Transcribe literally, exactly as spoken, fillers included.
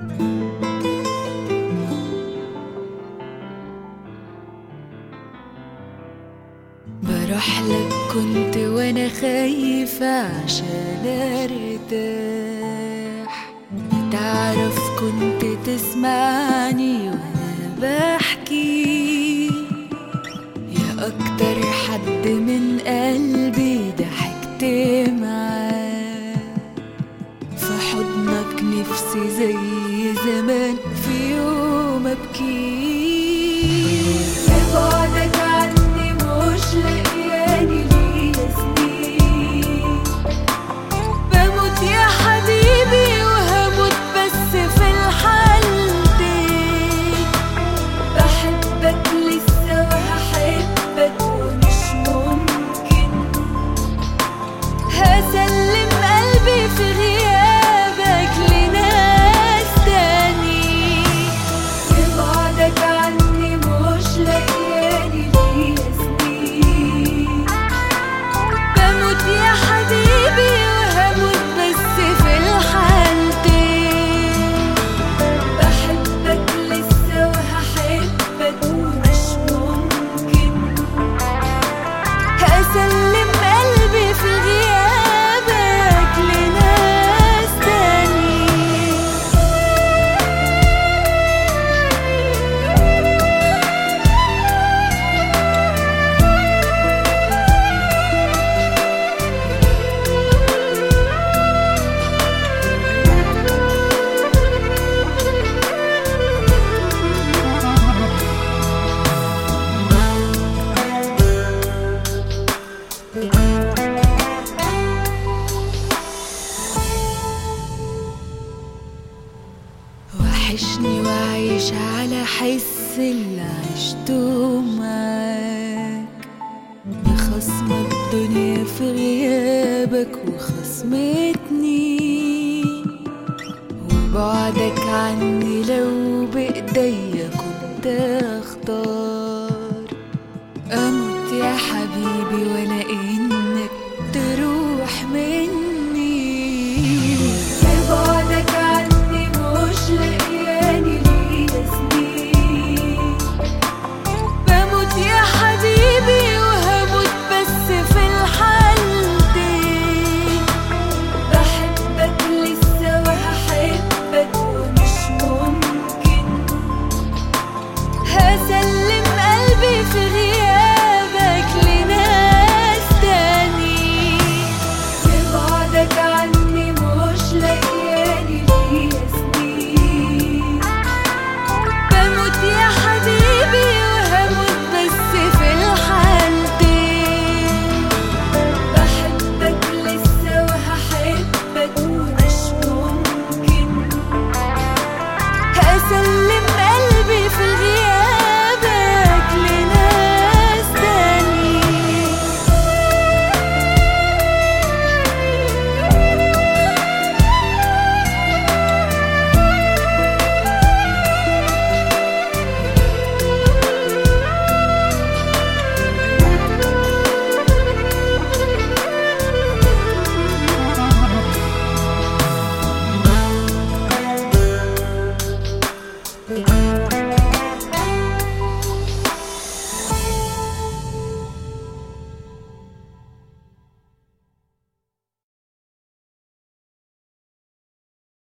بروحلك كنت وانا خايفة عشان ارتاح، تعرف كنت تسمعني وانا بحكي، يا اكتر حد من قلبي ضحكت معاه، في حضنك نفسي زي زمان في يوم ابكي. بعدك عني مش لاقياني ليا سنين، بموت يا حبيبي وهموت بس في الحالتين، بحبك لسه وهحبك ومش ممكن هسلم قلبي في غيابك لناس تاني. بعدك عني مش لاقياني ليا سنين، بموت يا حبيبي وهموت بس في الحالتين، بحبك لسه وهحبك ومش ممكن هسلم قلبي في غيابك لناس تاني. وحشني وعايش على حس اللي عشته معاك، بخصم الدنيا في غيابك وخصمتني، وبعدك عني لو بإيديا كنت اختار، اموت يا حبيبي ولا اني